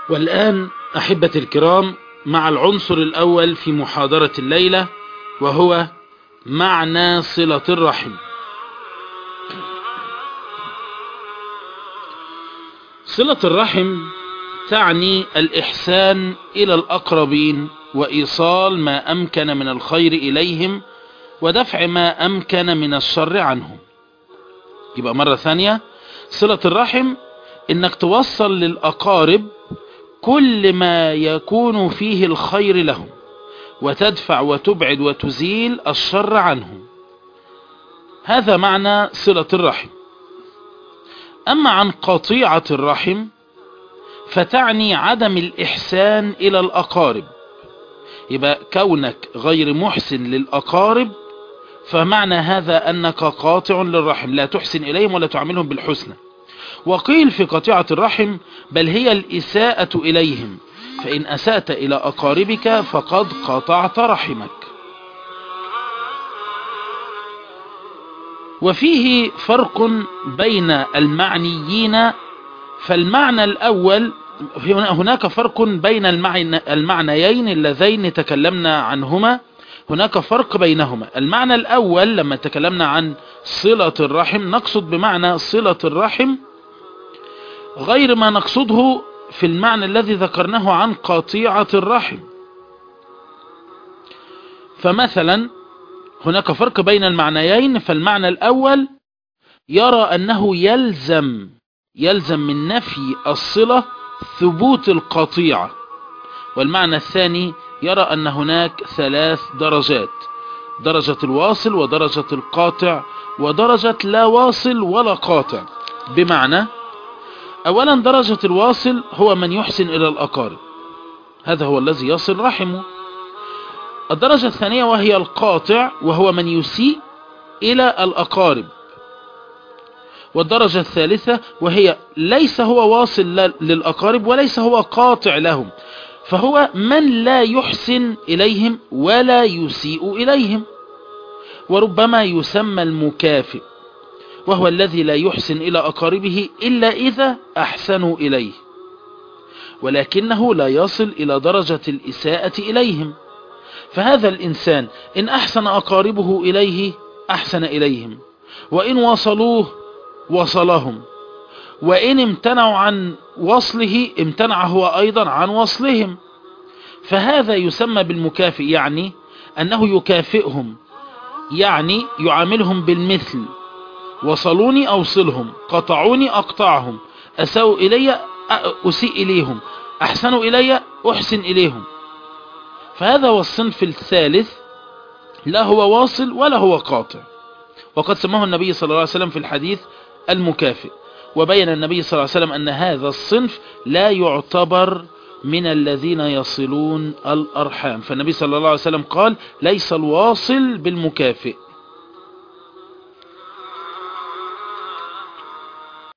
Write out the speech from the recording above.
والآن أحبتي الكرام مع العنصر الأول في محاضرة الليلة، وهو معنى صلة الرحم. صلة الرحم تعني الإحسان إلى الأقربين وإيصال ما أمكن من الخير إليهم ودفع ما أمكن من الشر عنهم. يبقى مرة ثانية، صلة الرحم إنك توصل للأقارب كل ما يكون فيه الخير لهم، وتدفع وتبعد وتزيل الشر عنهم. هذا معنى صلة الرحم. أما عن قطيعة الرحم فتعني عدم الإحسان إلى الأقارب. يبقى كونك غير محسن للأقارب فمعنى هذا أنك قاطع للرحم، لا تحسن إليهم ولا تعاملهم بالحسنى. وقيل في قطيعة الرحم بل هي الإساءة إليهم، فإن أسأت إلى أقاربك فقد قطعت رحمك. وفيه فرق بين المعنيين، فالمعنى الأول هناك فرق بين المعنيين اللذين تكلمنا عنهما، هناك فرق بينهما. المعنى الأول لما تكلمنا عن صلة الرحم نقصد بمعنى صلة الرحم غير ما نقصده في المعنى الذي ذكرناه عن قطيعة الرحم. فمثلا هناك فرق بين المعنيين، فالمعنى الأول يرى أنه يلزم من نفي الصلة ثبوت القطيعة، والمعنى الثاني يرى أن هناك 3 درجات: درجة الواصل ودرجة القاطع ودرجة لا واصل ولا قاطع. بمعنى أولا درجة الواصل هو من يحسن إلى الأقارب، هذا هو الذي يصل رحمه. الدرجة الثانية وهي القاطع، وهو من يسيء إلى الأقارب. والدرجة الثالثة وهي ليس هو واصل للأقارب وليس هو قاطع لهم، فهو من لا يحسن إليهم ولا يسيء إليهم. وربما يسمى المكافئ، وهو الذي لا يحسن إلى أقاربه إلا إذا أحسنوا إليه، ولكنه لا يصل إلى درجة الإساءة إليهم. فهذا الإنسان إن أحسن أقاربه إليه أحسن إليهم، وإن وصلوه وصلهم، وإن امتنعوا عن وصله امتنع هو أيضا عن وصلهم. فهذا يسمى بالمكافئ، يعني أنه يكافئهم، يعني يعاملهم بالمثل. وصلوني أوصلهم، قطعوني أقطعهم، أساءوا إلي أسيء إليهم، أحسنوا إلي أحسن إليهم. فهذا هو الصنف الثالث، لا هو واصل ولا هو قاطع، وقد سماه النبي صلى الله عليه وسلم في الحديث المكافئ. وبين النبي صلى الله عليه وسلم أن هذا الصنف لا يعتبر من الذين يصلون الأرحام، فالنبي صلى الله عليه وسلم قال: ليس الواصل بالمكافئ.